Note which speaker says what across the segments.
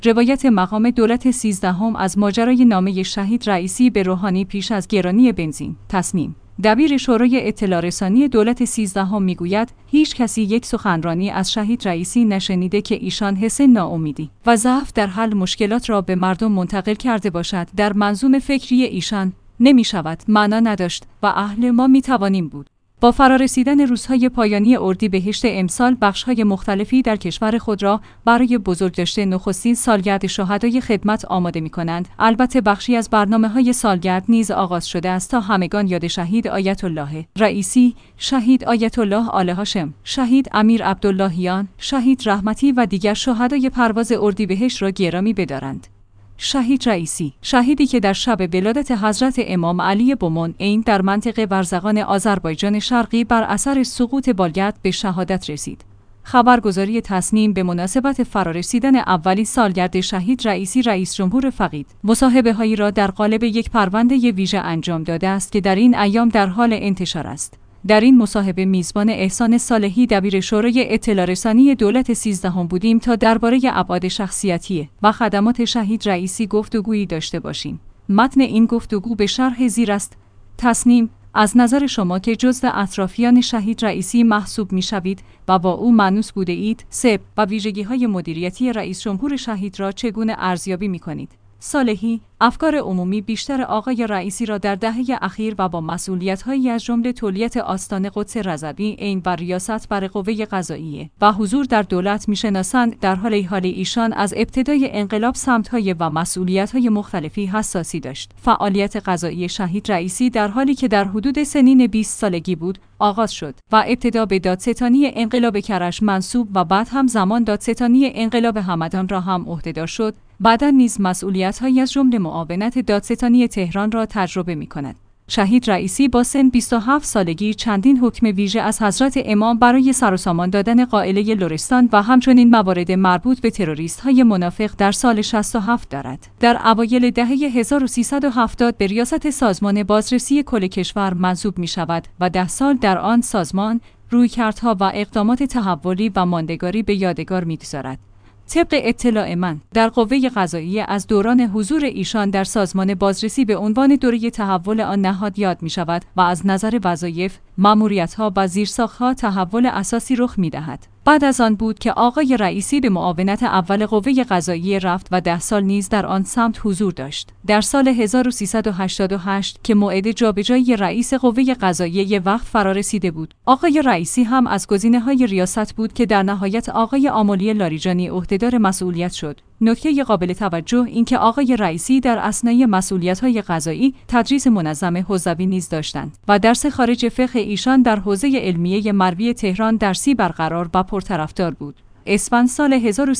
Speaker 1: روایت مقام دولت 13 از ماجرای نامه شهید رئیسی به روحانی پیش از گرانی بنزین. تصنیم دبیر شورای اطلاع رسانی دولت 13 میگوید هیچ کسی یک سخنرانی از شهید رئیسی نشنیده که ایشان حس ناامیدی و ضعف در حل مشکلات را به مردم منتقل کرده باشد. در منظومه فکری ایشان نمی شود، معنا نداشت و اهل ما می توانیم بود. با فرارسیدن روزهای پایانی اردیبهشت امسال بخش‌های مختلفی در کشور خود را برای بزرگداشت نخستین سالگرد شهدای خدمت آماده می‌کنند. البته بخشی از برنامه‌های سالگرد نیز آغاز شده است تا همگان یاد شهید آیت الله رئیسی، شهید آیت الله آل هاشم، شهید امیر عبداللهیان، شهید رحمتی و دیگر شهدای پرواز اردیبهشت را گرامی بدارند. شهید رئیسی، شهیدی که در شب ولادت حضرت امام علی بومنعین در منطقه برزغان آذربایجان شرقی بر اثر سقوط بالگرد به شهادت رسید. خبرگزاری تصنیم به مناسبت فرارسیدن اولین سالگرد شهید رئیسی رئیس جمهور فقید مصاحبه‌هایی را در قالب یک پرونده ویژه انجام داده است که در این ایام در حال انتشار است. در این مصاحبه میزبان احسان صالحی دبیر شورای اطلاع رسانی دولت 13 بودیم تا درباره ابعاد شخصیتی و خدمات شهید رئیسی گفتگویی داشته باشیم. متن این گفتگو به شرح زیر است. تصنیم از نظر شما که جزو اطرافیان شهید رئیسی محسوب می‌شوید و با او مانوس بوده اید، سبک و ویژگی‌های مدیریتی رئیس جمهور شهید را چگونه ارزیابی می‌کنید؟ صالحی، افکار عمومی بیشتر آقای رئیسی را در دهه اخیر و با مسئولیت‌هایی از جمله تولیت آستان قدس رضوی عین و ریاست بر قوه قضاییه و حضور در دولت می‌شناسند. در حال ایشان از ابتدای انقلاب سمت‌های و مسئولیت‌های مختلفی حساسی داشت. فعالیت قضایی شهید رئیسی در حالی که در حدود سنین 20 سالگی بود آغاز شد و ابتدا به دادستانی انقلاب کرج منصوب و بعد هم زمان دادستانی انقلاب همدان را هم عهدهدار شد. بعداً نیز مسئولیت‌هایی از جمله معاونت دادستانی تهران را تجربه می‌کند. شهید رئیسی با سن 27 سالگی چندین حکم ویژه از حضرت امام برای سر و سامان دادن قائله لرستان و همچنین موارد مربوط به تروریست‌های منافق در سال 67 دارد. در اوایل دهه 1370 به ریاست سازمان بازرسی کل کشور منصوب می‌شود و 10 سال در آن سازمان رویکردها و اقدامات تحولی و ماندگاری به یادگار می‌گذارد. طبق اطلاع من در قوه قضاییه از دوران حضور ایشان در سازمان بازرسی به عنوان دوره تحول آن نهاد یاد می شود و از نظر وظایف، ماموریت‌ها و زیرساخت‌ها تحول اساسی رخ می دهد. بعد از آن بود که آقای رئیسی به معاونت اول قوه قضاییه رفت و 10 سال نیز در آن سمت حضور داشت. در سال 1388 که موعد جابجایی رئیس قوه قضاییه وقت فرا رسیده بود، آقای رئیسی هم از گزینه‌های ریاست بود که در نهایت آقای آملی لاریجانی عهدهدار مسئولیت شد. نکته قابل توجه این که آقای رئیسی در اثنای مسئولیت‌های قضایی تدریس منظم حوزوی نیز داشتند و درس خارج فقه ایشان در حوزه علمیه مروی تهران درسی برقرار و پرطرفدار بود. اسفند سال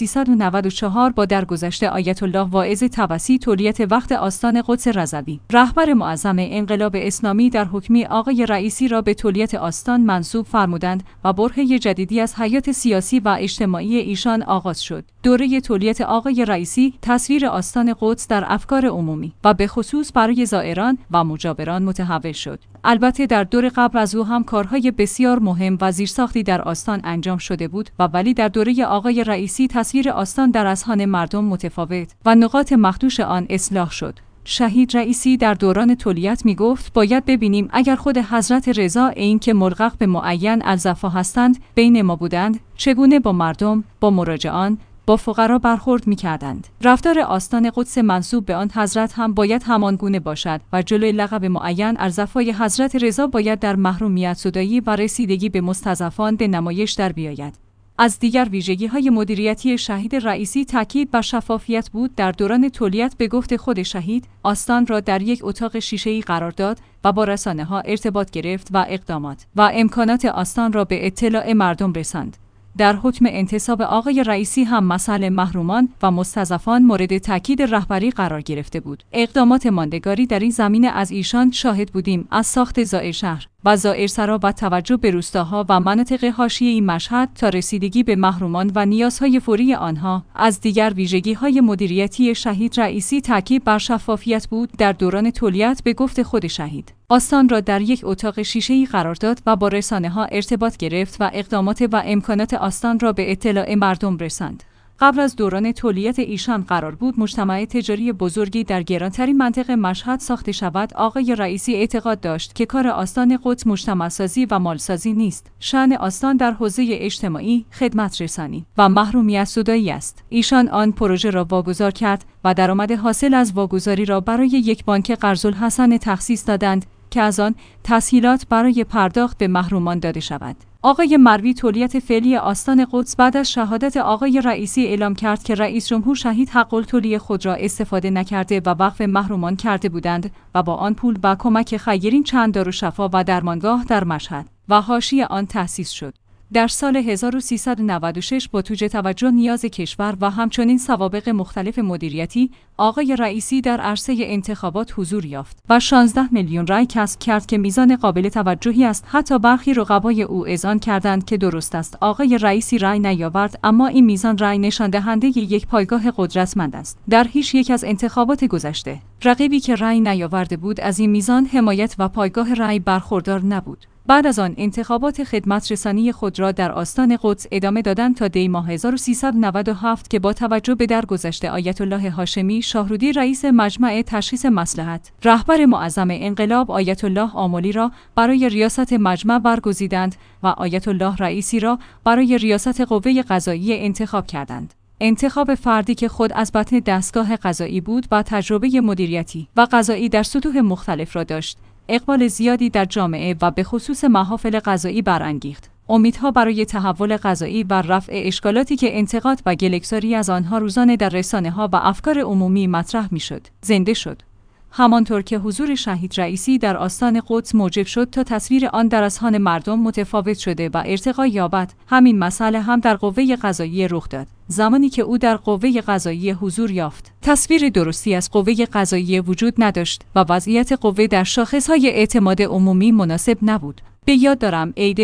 Speaker 1: 1394 با درگذشت آیت الله واعظ طبسی تولیت وقت آستان قدس رضوی، رهبر معظم انقلاب اسلامی در حکمی آقای رئیسی را به تولیت آستان منصوب فرمودند و برهه جدیدی از حیات سیاسی و اجتماعی ایشان آغاز شد. دوره تولیت آقای رئیسی تصویر آستان قدس در افکار عمومی و به خصوص برای زائران و مجاوران متحول شد. البته در دور قبل از او هم کارهای بسیار مهم و زیرساختی در آستان انجام شده بود و ولی در دوره آقای رئیسی تصویر آستان در اذهان مردم متفاوت و نقاط مخدوش آن اصلاح شد. شهید رئیسی در دوران تولیت می گفت باید ببینیم اگر خود حضرت رضا این که ملغق به معین الزفا هستند بین ما بودند چگونه با مردم، با مراجعان، با فقرا برخورد می‌کردند. رفتار آستان قدس منسوب به آن حضرت هم باید همان گونه باشد و جلوی لقب معین الزفای حضرت رضا باید در محرومیت زدایی و رسیدگی به مستضعفان به نمایش در بیاید. از دیگر ویژگی‌های مدیریتی شهید رئیسی تاکید بر شفافیت بود. در دوران تولیت به گفت خود شهید آستان را در یک اتاق شیشه‌ای قرار داد و با رسانه‌ها ارتباط گرفت و اقدامات و امکانات آستان را به اطلاع مردم رساند. در حکم انتصاب آقای رئیسی هم مسائل محرومان و مستضعفان مورد تاکید رهبری قرار گرفته بود. اقدامات ماندگاری در این زمینه از ایشان شاهد بودیم، از ساخت زائرشهر و زائرسرا و توجه به روستاها و مناطق حاشیه‌ای مشهد تا رسیدگی به محرومان و نیازهای فوری آنها. از دیگر ویژگی‌های مدیریتی شهید رئیسی تاکید بر شفافیت بود. در دوران تولیت به گفت خود شهید آستان را در یک اتاق شیشه‌ای قرار داد و با رسانه‌ها ارتباط گرفت و اقدامات و امکانات آستان را به اطلاع مردم رساند. قبل از دوران تولیت ایشان قرار بود مجتمع تجاری بزرگی در گرانترین منطقه مشهد ساخته شود. آقای رئیسی اعتقاد داشت که کار آستان قدس مجتمع‌سازی و مالسازی نیست. شأن آستان در حوزه اجتماعی، خدمت رسانی و محرومیت زدایی است. ایشان آن پروژه را واگذار کرد و درآمد حاصل از واگذاری را برای یک بانک قرض‌الحسن تخصیص دادند که از آن تسهیلات برای پرداخت به محرومان داده شود. آقای مروی تولیت فعلی آستان قدس بعد از شهادت آقای رئیسی اعلام کرد که رئیس جمهور شهید حق التولی خود را استفاده نکرده و وقف محرومان کرده بودند و با آن پول با کمک خیرین چند دارالشفا و درمانگاه در مشهد و حاشیه آن تأسیس شد. در سال 1396 با توجه توجه نیاز کشور و همچنین سوابق مختلف مدیریتی، آقای رئیسی در عرصه انتخابات حضور یافت و 16 میلیون رای کسب کرد که میزان قابل توجهی است. حتی برخی رقبای او اذعان کردند که درست است آقای رئیسی رای نیاورد، اما این میزان رای نشان دهنده یک پایگاه قدرتمند است. در هیچ یک از انتخابات گذشته، رقیبی که رای نیاورده بود از این میزان حمایت و پایگاه رای برخوردار نبود. بعد از آن انتخابات خدمت رسانی خود را در آستان قدس ادامه دادند تا دی ماه 1397 که با توجه به درگذشت آیت الله هاشمی شاهرودی رئیس مجمع تشخیص مصلحت، رهبر معظم انقلاب آیت الله آملی را برای ریاست مجمع برگزیدند و آیت الله رئیسی را برای ریاست قوه قضاییه انتخاب کردند. انتخاب فردی که خود از بطن دستگاه قضایی بود و تجربه مدیریتی و قضایی در سطوح مختلف را داشت، اقبال زیادی در جامعه و به خصوص محافل قضایی برانگیخت. امیدها برای تحول قضایی و رفع اشکالاتی که انتقاد و گله‌گساری از آنها روزانه در رسانه‌ها و افکار عمومی مطرح می‌شد، زنده شد. همانطور که حضور شهید رئیسی در آستان قدس موجب شد تا تصویر آن در اذهان مردم متفاوت شده و ارتقا یابد، همین مسئله هم در قوه قضاییه رخ داد. زمانی که او در قوه قضاییه حضور یافت، تصویر درستی از قوه قضاییه وجود نداشت و وضعیت قوه در شاخص‌های اعتماد عمومی مناسب نبود. به یاد دارم عید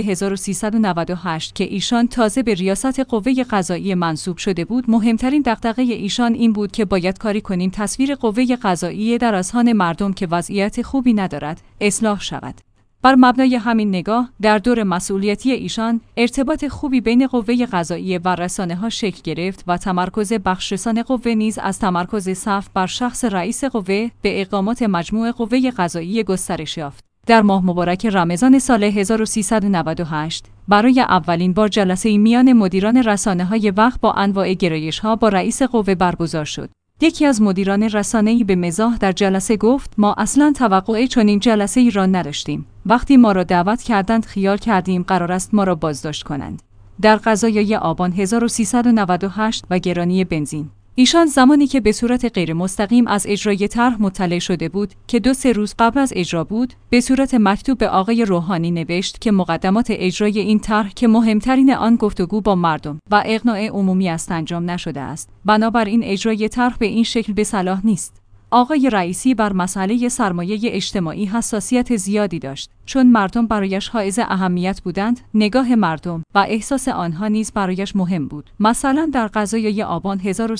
Speaker 1: 1398 که ایشان تازه به ریاست قوه قضاییه منصوب شده بود، مهمترین دغدغه ایشان این بود که باید کاری کنیم تصویر قوه قضاییه در اذهان مردم که وضعیت خوبی ندارد، اصلاح شود. بر مبنای همین نگاه، در دور مسئولیتی ایشان، ارتباط خوبی بین قوه قضاییه و رسانه‌ها شکل گرفت و تمرکز بخشرسان قوه نیز از تمرکز صرف بر شخص رئیس قوه به اقامات مجموع قوه قضاییه گسترش یافت. در ماه مبارک رمضان سال 1398 برای اولین بار جلسه میان مدیران رسانه‌های وقت با انواع گرایش‌ها با رئیس قوه برگزار شد. یکی از مدیران رسانه‌ای به مزاح در جلسه گفت: ما اصلاً توقع چنین جلسه‌ای را نداشتیم. وقتی ما را دعوت کردند خیال کردیم قرار است ما را بازداشت کنند. در قضایای آبان 1398 و گرانی بنزین، ایشان زمانی که به صورت غیر مستقیم از اجرای طرح مطلع شده بود که 2-3 روز قبل از اجرا بود، به صورت مکتوب به آقای روحانی نوشت که مقدمات اجرای این طرح که مهمترین آن گفتگو با مردم و اقناع عمومی است انجام نشده است. بنابراین اجرای طرح به این شکل به صلاح نیست. آقای رئیسی بر مسئله سرمایه اجتماعی حساسیت زیادی داشت، چون مردم برایش حائز اهمیت بودند. نگاه مردم و احساس آنها نیز برایش مهم بود. مثلا در قضایای آبان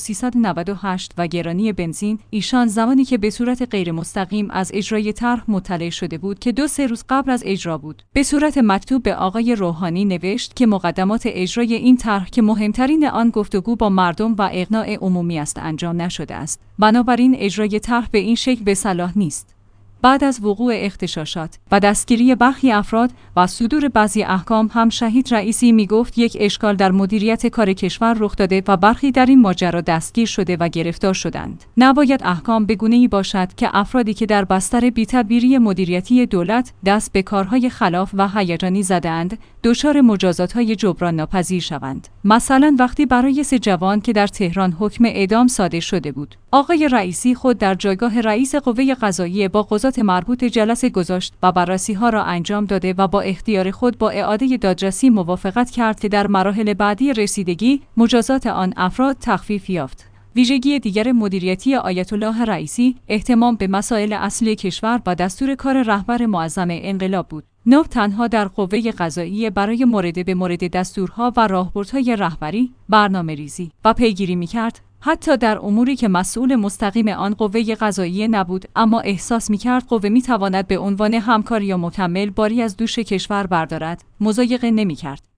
Speaker 1: 1398 و گرانی بنزین، ایشان زمانی که به صورت غیر مستقیم از اجرای طرح مطلع شده بود که 2-3 روز قبل از اجرا بود، به صورت مکتوب به آقای روحانی نوشت که مقدمات اجرای این طرح که مهمترین آن گفتگو با مردم و اقناع عمومی است انجام نشده است. بنابراین اجرای طرح به این شکل به صلاح نیست. بعد از وقوع اغتشاشات و دستگیری برخی افراد و صدور بعضی احکام هم شهید رئیسی میگفت یک اشکال در مدیریت کار کشور رخ داده و برخی در این ماجرا دستگیر شده و گرفتار شدند. نباید احکام به گونه‌ای باشد که افرادی که در بستر بی‌تدبیری مدیریتی دولت دست به کارهای خلاف و هیجانی زده‌اند دچار مجازات‌های جبران ناپذیر شوند. مثلا وقتی برای 3 جوان که در تهران حکم اعدام صادر شده بود، آقای رئیسی خود در جایگاه رئیس قوه قضاییه با قضات مربوط جلسه گذاشت و بررسی‌ها را انجام داده و با اختیار خود با اعاده دادرسی موافقت کرد که در مراحل بعدی رسیدگی مجازات آن افراد تخفیف یافت. ویژگی دیگر مدیریتی آیت الله رئیسی اهتمام به مسائل اصلی کشور و دستور کار رهبر معظم انقلاب بود. نه تنها در قوه قضاییه برای مورد به مورد دستورها و راهبردهای رهبری برنامه‌ریزی و پیگیری می‌کرد، حتی در اموری که مسئول مستقیم آن قوه قضاییه نبود اما احساس می‌کرد قوه می‌تواند به عنوان همکاری یا مکمل باری از دوش کشور بردارد، مضایقه نمی‌کرد.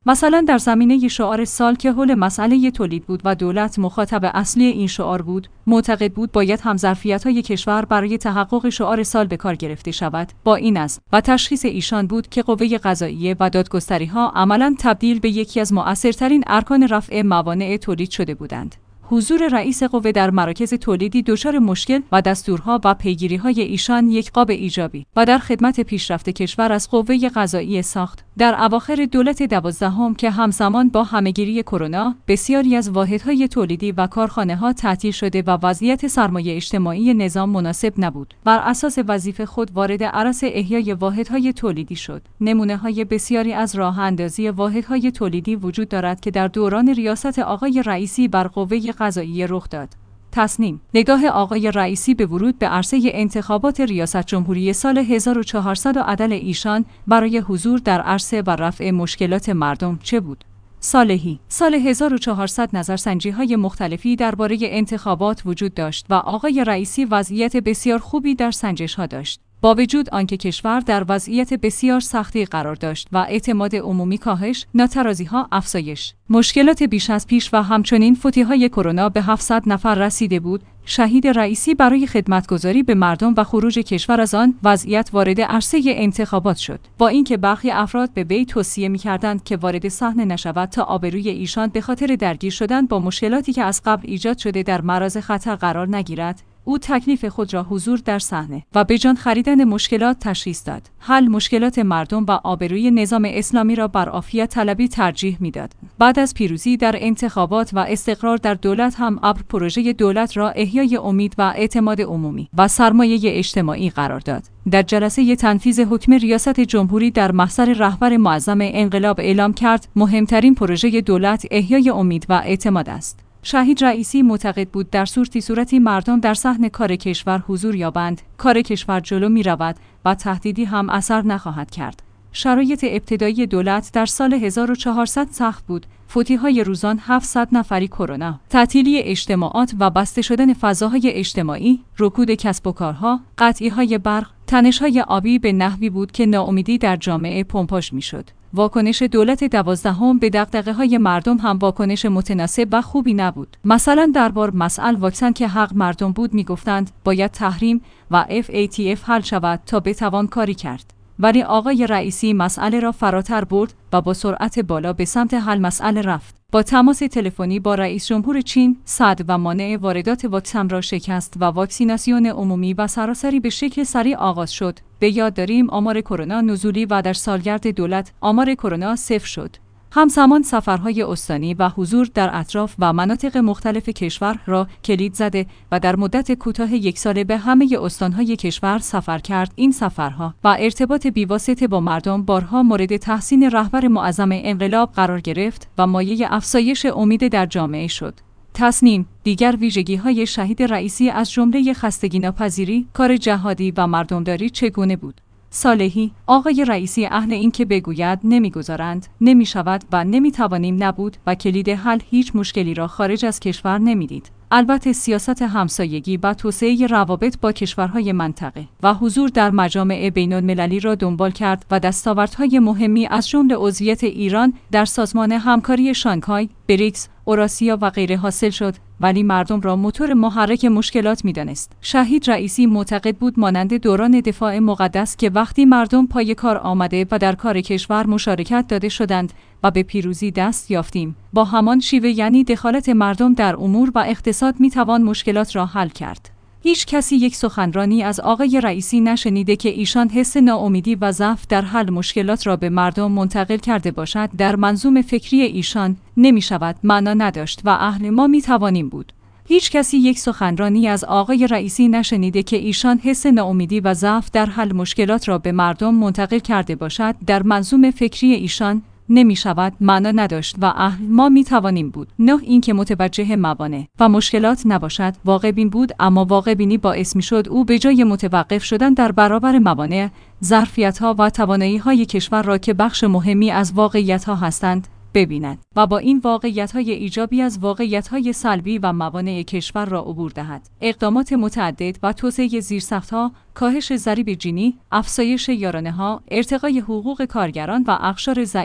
Speaker 1: مثلا در زمینه شعار سال که حول مسئله تولید بود و دولت مخاطب اصلی این شعار بود، معتقد بود باید همظرفیت‌های کشور برای تحقق شعار سال به کار گرفته شود. با این است و تشخیص ایشان بود که قوه قضاییه و دادگستری‌ها عملاً تبدیل به یکی از مؤثرترین ارکان رفع موانع تولید شده بودند. حضور رئیس قوه در مراکز تولیدی دچار مشکل و دستورها و پیگیری‌های ایشان یک قاب ایجابی و در خدمت پیشرفت کشور از قوه قضاییه ساخت. در اواخر دولت 12 که همزمان با همه‌گیری کرونا، بسیاری از واحدهای تولیدی و کارخانه‌ها تعطیل شده و وضعیت سرمایه اجتماعی نظام مناسب نبود. بر اساس وظیفه خود وارد عرص احیای واحدهای تولیدی شد. نمونه‌های بسیاری از راه‌اندازی واحدهای تولیدی وجود دارد که در دوران ریاست آقای رئیسی بر قوه قضاییه رخ داد. تصنیم: نگاه آقای رئیسی به ورود به عرصه انتخابات ریاست جمهوری سال 1400 و عدل ایشان برای حضور در عرصه و رفع مشکلات مردم چه بود؟ صالحی: سال 1400 نظرسنجی‌های مختلفی درباره انتخابات وجود داشت و آقای رئیسی وضعیت بسیار خوبی در سنجش‌ها داشت. با وجود آنکه کشور در وضعیت بسیار سختی قرار داشت و اعتماد عمومی کاهش، ناترازی‌ها افزایش، مشکلات بیش از پیش و همچنین فوتی‌های کرونا به 700 نفر رسیده بود، شهید رئیسی برای خدمتگزاری به مردم و خروج کشور از آن وضعیت وارد عرصه انتخابات شد. با اینکه برخی افراد به وی توصیه می‌کردند که وارد صحنه نشود تا آبروی ایشان به خاطر درگیر شدن با مشکلاتی که از قبل ایجاد شده در معرض خطر قرار نگیرد، او تکلیف خود را حضور در صحنه و به جان خریدن مشکلات تشخیص داد. حل مشکلات مردم و آبروی نظام اسلامی را بر عافیت طلبی ترجیح میداد. بعد از پیروزی در انتخابات و استقرار در دولت هم ابر پروژه دولت را احیای امید و اعتماد عمومی و سرمایه اجتماعی قرار داد. در جلسه تنفیذ حکم ریاست جمهوری در محضر رهبر معظم انقلاب اعلام کرد مهمترین پروژه دولت احیای امید و اعتماد است. شهید رئیسی معتقد بود در صورتی مردم در صحن کار کشور حضور یابند، کار کشور جلو می رود و تهدیدی هم اثر نخواهد کرد. شرایط ابتدایی دولت در سال 1400 سخت بود. فوتی‌های روزان 700 نفری کرونا، تعطیلی اجتماعات و بسته شدن فضاهای اجتماعی، رکود کسب و کارها، قطعی‌های برق، تنش‌های آبی به نحوی بود که ناامیدی در جامعه پمپاژ می‌شد. واکنش دولت 12 به دغدغه‌های مردم هم واکنش متناسب و خوبی نبود. مثلا درباره مسئله واکسن که حق مردم بود میگفتند باید تحریم و FATF حل شود تا بتوان کاری کرد. ولی آقای رئیسی مسئله را فراتر برد و با سرعت بالا به سمت حل مسئله رفت. با تماس تلفنی با رئیس جمهور چین، صد و مانع واردات واکسن را شکست و واکسیناسیون عمومی و سراسری به شکل سریع آغاز شد. به یاد داریم آمار کرونا نزولی و در سالگرد دولت آمار کرونا صفر شد. همزمان سفرهای استانی و حضور در اطراف و مناطق مختلف کشور را کلید زده و در مدت کوتاه یک ساله به همه استانهای کشور سفر کرد. این سفرها و ارتباط بیواسطه با مردم بارها مورد تحسین رهبر معظم انقلاب قرار گرفت و مایه افزایش امید در جامعه شد. تصنیم: دیگر ویژگی‌های شهید رئیسی از جمله خستگی ناپذیری، کار جهادی و مردمداری چگونه بود؟ صالحی: آقای رئیسی اهل این که بگوید نمیگذارند، نمیشود و نمیتوانیم نبود و کلید حل هیچ مشکلی را خارج از کشور نمیدید. البته سیاست همسایگی و توسعه روابط با کشورهای منطقه و حضور در مجامع بین‌المللی را دنبال کرد و دستاوردهای مهمی از جمله عضویت ایران در سازمان همکاری شانگهای، بریکس، اوراسیا و غیره حاصل شد، ولی مردم را موتور محرک مشکلات می‌دانست. شهید رئیسی معتقد بود مانند دوران دفاع مقدس که وقتی مردم پای کار آمده و در کار کشور مشارکت داده شدند و به پیروزی دست یافتیم، با همان شیوه یعنی دخالت مردم در امور و اقتصاد می‌توان مشکلات را حل کرد. هیچ کسی یک سخنرانی از آقای رئیسی نشنیده که ایشان حس ناامیدی و ضعف در حل مشکلات را به مردم منتقل کرده باشد. در منظوم فکری ایشان نمی شود، معنا نداشت و اهل ما می توانیم بود. هیچ کسی یک سخنرانی از آقای رئیسی نشنیده که ایشان حس ناامیدی و ضعف در حل مشکلات را به مردم منتقل کرده باشد. در منظوم فکری ایشان نمی شود، معنا نداشت و اهل ما می توانیم بود. نه اینکه متوجه موانع و مشکلات نباشد، واقع بین بود، اما واقع بینی باعث می شد او به جای متوقف شدن در برابر موانع، ظرفیت ها و توانایی های کشور را که بخش مهمی از واقعیت ها هستند ببیند و با این واقعیت‌های ایجابی از واقعیت‌های سلبی و موانع کشور را عبور دهد. اقدامات متعدد و توسعه زیرساخت‌ها، کاهش ضریب جینی، افزایش یارانه‌ها، ارتقای حقوق کارگران و اقشار ضعیف،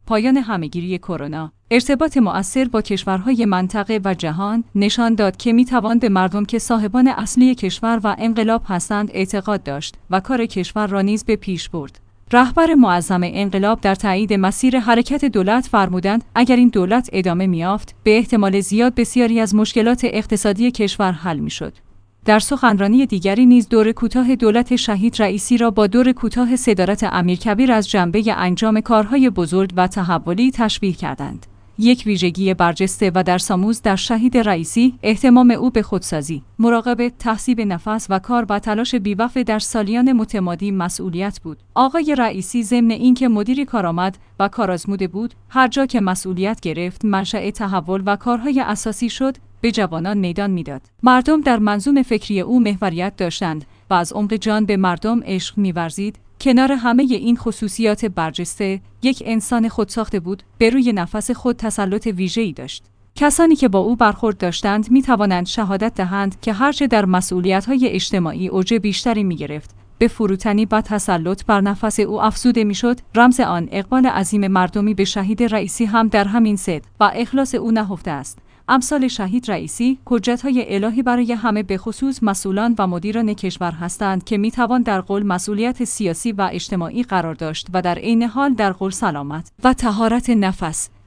Speaker 1: پایان همهگیری کرونا، ارتباط مؤثر با کشورهای منطقه و جهان نشان داد که میتوان به مردم که صاحبان اصلی کشور و انقلاب هستند اعتقاد داشت و کار کشور را نیز به پیش برد. رهبر معظم انقلاب در تایید مسیر حرکت دولت فرمودند اگر این دولت ادامه می‌یافت به احتمال زیاد بسیاری از مشکلات اقتصادی کشور حل می‌شد. در سخنرانی دیگری نیز دور کوتاه دولت شهید رئیسی را با دور کوتاه صدارت امیرکبیر از جنبه انجام کارهای بزرگ و تحولی تشبیه کردند. یک ویژگی برجسته و درس‌آموز در شهید رئیسی اهتمام او به خودسازی، مراقبه، تهذیب نفس و کار و تلاش بی‌وقفه در سالیان متمادی مسئولیت بود. آقای رئیسی ضمن اینکه مدیری کارآمد و کارآزموده بود، هر جا که مسئولیت گرفت، منشأ تحول و کارهای اساسی شد، به جوانان میدان میداد. مردم در منظومه فکری او محوریت داشتند و از عمق جان به مردم عشق می‌ورزید. کنار همه این خصوصیات برجسته، یک انسان خودساخته بود، به روی نفس خود تسلط ویژه‌ای داشت. کسانی که با او برخورد داشتند می‌توانند شهادت دهند که هرچه در مسئولیت‌های اجتماعی اوج بیشتری می‌گرفت، به فروتنی و تسلط بر نفس او افزوده می‌شد. رمز آن اقبال عظیم مردمی به شهید رئیسی هم در همین صدق و اخلاص او نهفته است. امثال شهید رئیسی حجت‌های الهی برای همه به خصوص مسئولان و مدیران کشور هستند که میتوان در قول مسئولیت سیاسی و اجتماعی قرار داشت و در عین حال در قول سلامت و طهارت نفس